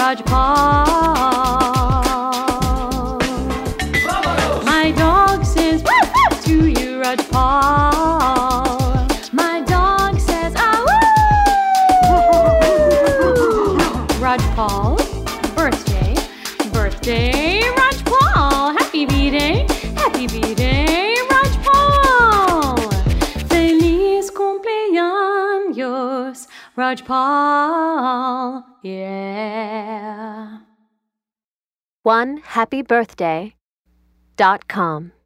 Rajpal. My dog says woof woof to you, Rajpal. My dog says ah woo. Rajpal, birthday, birthday, Rajpal. Happy B-Day, Rajpal. Feliz cumpleaños, Rajpal. Yeah. OneHappyBirthday.com